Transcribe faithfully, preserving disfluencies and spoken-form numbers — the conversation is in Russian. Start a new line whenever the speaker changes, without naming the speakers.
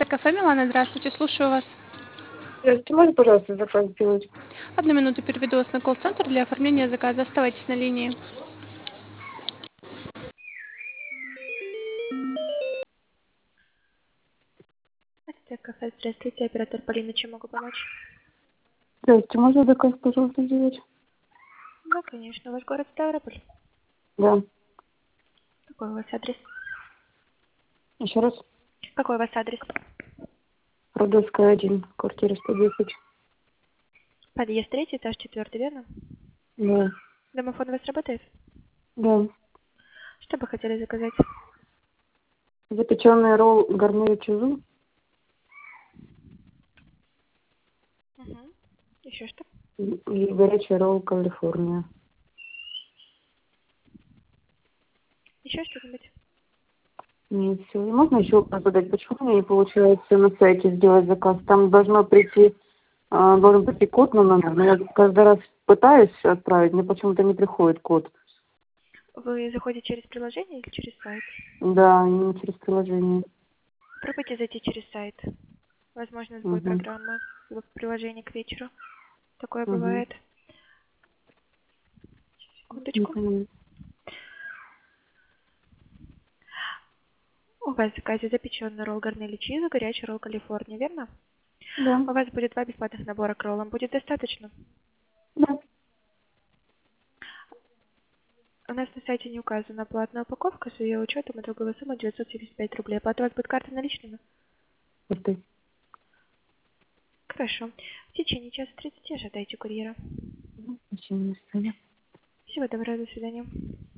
Кафе Милана, здравствуйте, слушаю вас.
Здравствуйте, можно, пожалуйста, заказ сделать?
Одну минуту, переведу вас на колл-центр для оформления заказа. Оставайтесь на линии. Мастер кафе, здравствуйте, оператор Полина, чем могу помочь?
Здравствуйте, можно заказ, пожалуйста, сделать?
Да, конечно. Ваш город Ставрополь.
Да.
Какой у вас адрес?
Еще раз.
Какой у вас адрес?
Родовская, один, квартира сто десять.
Подъезд третий, этаж четвертый, верно?
Да.
Домофон у вас работает?
Да.
Что бы хотели заказать?
Запеченный ролл гарнир чизу
Угу. Еще что?
и и горячий ролл Калифорния.
Еще что-нибудь?
Нет, все. Можно еще вопрос задать? Почему мне не получается на сайте сделать заказ? Там должно прийти, а, должен прийти код на номер, но я каждый раз пытаюсь отправить, мне почему-то не приходит код.
Вы заходите через приложение или через сайт?
Да, не через приложение.
Пробуйте зайти через сайт. Возможно, сбой
Угу.
программы в приложении к вечеру. Такое
Угу.
бывает.
Не
Секундочку.
понимаю.
У вас в заказе запеченный ролл гарнели чиза, горячий ролл Калифорния, верно?
Да.
У вас будет два бесплатных набора к роллам. Будет достаточно?
Да.
У нас на сайте не указана платная упаковка, с ее учетом итоговая сумма девятьсот семьдесят пять рублей. Оплата у вас будет картой наличными?
Окей.
Хорошо. В течение часа тридцати ожидайте курьера.
Спасибо, до свидания.
Всего доброго, до свидания.